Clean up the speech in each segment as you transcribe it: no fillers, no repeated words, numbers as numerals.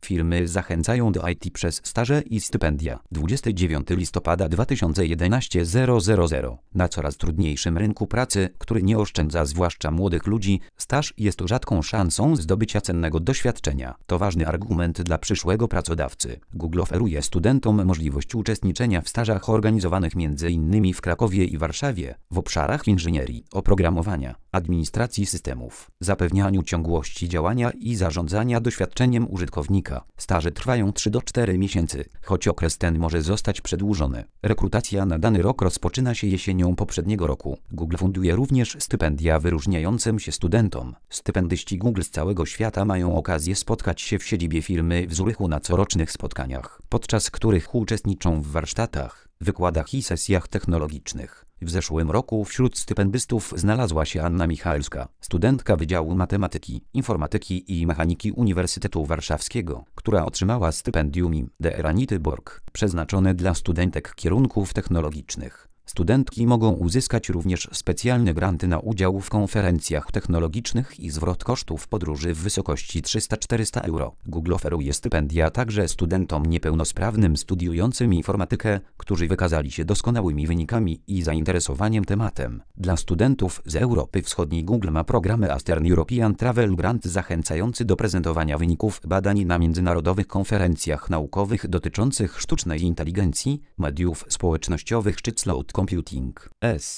Firmy zachęcają do IT przez staże i stypendia. 29 listopada 2011 000. Na coraz trudniejszym rynku pracy, który nie oszczędza zwłaszcza młodych ludzi, staż jest rzadką szansą zdobycia cennego doświadczenia. To ważny argument dla przyszłego pracodawcy. Google oferuje studentom możliwość uczestniczenia w stażach organizowanych m.in. w Krakowie i Warszawie w obszarach inżynierii, oprogramowania, administracji systemów, zapewnianiu ciągłości działania i zarządzania doświadczeniem użytkownika. Staże trwają 3 do 4 miesięcy, choć okres ten może zostać przedłużony. Rekrutacja na dany rok rozpoczyna się jesienią poprzedniego roku. Google funduje również stypendia wyróżniającym się studentom. Stypendyści Google z całego świata mają okazję spotkać się w siedzibie firmy w Zurychu na corocznych spotkaniach, podczas których uczestniczą w warsztatach, wykładach i sesjach technologicznych. W zeszłym roku wśród stypendystów znalazła się Anna Michalska, studentka Wydziału Matematyki, Informatyki i Mechaniki Uniwersytetu Warszawskiego, która otrzymała stypendium im. dr. Anity Borg, przeznaczone dla studentek kierunków technologicznych. Studentki mogą uzyskać również specjalne granty na udział w konferencjach technologicznych i zwrot kosztów podróży w wysokości 300–400 euro. Google oferuje stypendia także studentom niepełnosprawnym studiującym informatykę, którzy wykazali się doskonałymi wynikami i zainteresowaniem tematem. Dla studentów z Europy Wschodniej Google ma programy Eastern European Travel Grant zachęcający do prezentowania wyników badań na międzynarodowych konferencjach naukowych dotyczących sztucznej inteligencji, mediów społecznościowych czy cloud computing.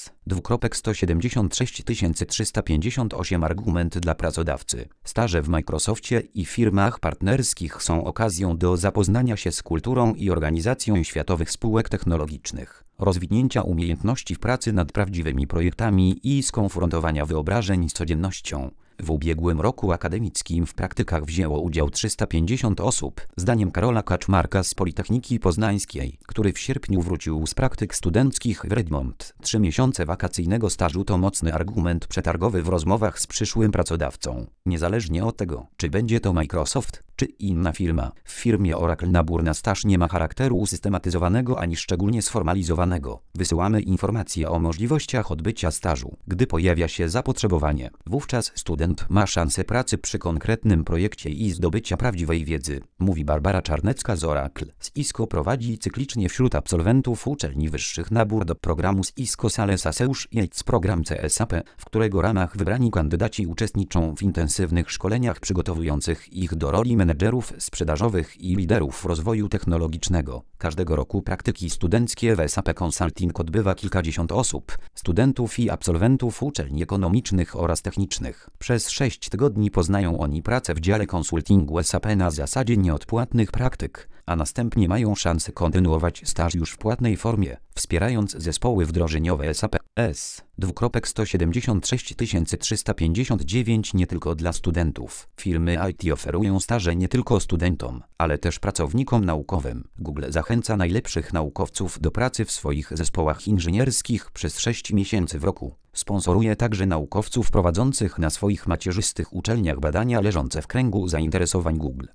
S. 176 358 argument dla pracodawcy. Staże w Microsoftie i firmach partnerskich są okazją do zapoznania się z kulturą i organizacją światowych spółek technologicznych, rozwinięcia umiejętności w pracy nad prawdziwymi projektami i skonfrontowania wyobrażeń z codziennością. W ubiegłym roku akademickim w praktykach wzięło udział 350 osób, zdaniem Karola Kaczmarka z Politechniki Poznańskiej, który w sierpniu wrócił z praktyk studenckich w Redmond. 3 miesiące wakacyjnego stażu to mocny argument przetargowy w rozmowach z przyszłym pracodawcą. Niezależnie od tego, czy będzie to Microsoft, czy inna firma. W firmie Oracle nabór na staż nie ma charakteru usystematyzowanego ani szczególnie sformalizowanego. Wysyłamy informacje o możliwościach odbycia stażu, gdy pojawia się zapotrzebowanie. Wówczas student ma szansę pracy przy konkretnym projekcie i zdobycia prawdziwej wiedzy, mówi Barbara Czarnecka z Oracle. Cisco prowadzi cyklicznie wśród absolwentów uczelni wyższych nabór do programu Cisco Sales Associates, program CSAP, w którego ramach wybrani kandydaci uczestniczą w intensywnych szkoleniach przygotowujących ich do roli menedżerów sprzedażowych i liderów rozwoju technologicznego. Każdego roku praktyki studenckie w SAP Consulting odbywa kilkadziesiąt osób, studentów i absolwentów uczelni ekonomicznych oraz technicznych. Przez 6 tygodni poznają oni pracę w dziale konsultingu SAP na zasadzie nieodpłatnych praktyk, a następnie mają szansę kontynuować staż już w płatnej formie, wspierając zespoły wdrożeniowe SAP. S. 176 359 nie tylko dla studentów. Firmy IT oferują staże nie tylko studentom, ale też pracownikom naukowym. Google zachęca najlepszych naukowców do pracy w swoich zespołach inżynierskich przez 6 miesięcy w roku. Sponsoruje także naukowców prowadzących na swoich macierzystych uczelniach badania leżące w kręgu zainteresowań Google.